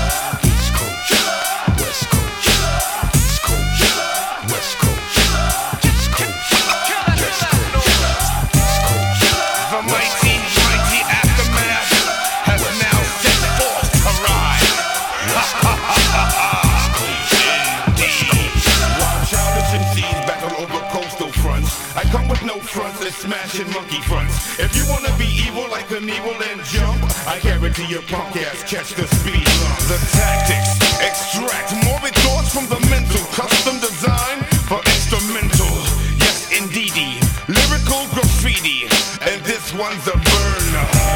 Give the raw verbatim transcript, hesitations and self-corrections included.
East Coast, West Coast, East Coast, West Coast, East Coast, West Coast, East Coast. The mighty, mighty aftermath has now set forth to ride. While childish M Cs battle over coastal fronts, I come with no fronts and smashing monkey fronts. If you wanna be evil like an evil and jump, I guarantee your punk ass catch the speed bump. The tactics extract morbid thoughts from the mental, custom design for instrumental. Yes, indeedy, lyrical graffiti, and this one's a burner.